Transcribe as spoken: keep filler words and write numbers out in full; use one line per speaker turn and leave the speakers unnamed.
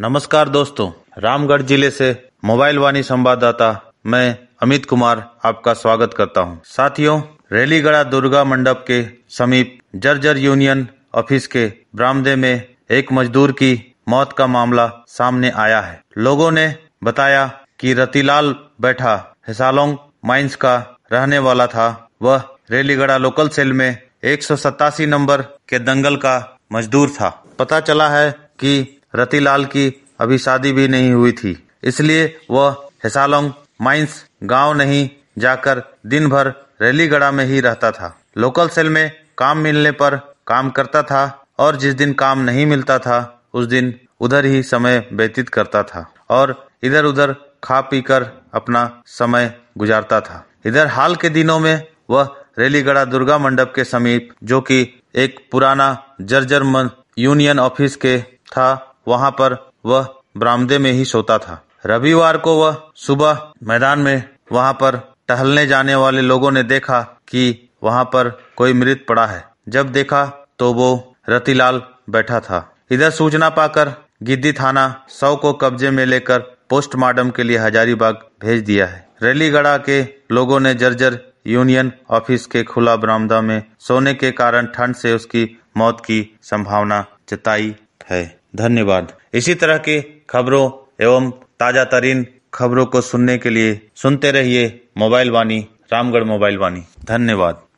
नमस्कार दोस्तों, रामगढ़ जिले से मोबाइल वाणी संवाददाता मैं अमित कुमार आपका स्वागत करता हूं। साथियों, रेलीगढ़ा दुर्गा मंडप के समीप जर्जर यूनियन ऑफिस के बरामदे में एक मजदूर की मौत का मामला सामने आया है। लोगों ने बताया कि रतिलाल बैठा हिसालोंग माइंस का रहने वाला था। वह रेलीगढ़ा लोकल सेल में एक सौ सतासी नंबर के दंगल का मजदूर था। पता चला है कि रतिलाल की अभी शादी भी नहीं हुई थी, इसलिए वह हिसालोंग माइंस गांव नहीं जाकर दिन भर रेलीगढ़ा में ही रहता था। लोकल सेल में काम मिलने पर काम करता था और जिस दिन काम नहीं मिलता था उस दिन उधर ही समय व्यतीत करता था और इधर उधर खा पी कर अपना समय गुजारता था। इधर हाल के दिनों में वह रेलीगढ़ा दुर्गा मंडप के समीप, जो कि एक पुराना जर्जर यूनियन ऑफिस के था, वहां पर वह बरामदे में ही सोता था। रविवार को वह सुबह मैदान में वहां पर टहलने जाने वाले लोगों ने देखा कि वहां पर कोई मृत पड़ा है। जब देखा तो वो रतिलाल बैठा था। इधर सूचना पाकर गिद्दी थाना शव को कब्जे में लेकर पोस्टमार्टम के लिए हजारीबाग भेज दिया है। रेलीगढ़ा के लोगों ने जर्जर यूनियन ऑफिस के खुला बरामदा में सोने के कारण ठंड से उसकी मौत की संभावना जताई है। धन्यवाद। इसी तरह के खबरों एवं ताजा तरीन खबरों को सुनने के लिए सुनते रहिए मोबाइल वाणी, रामगढ़ मोबाइल वाणी। धन्यवाद।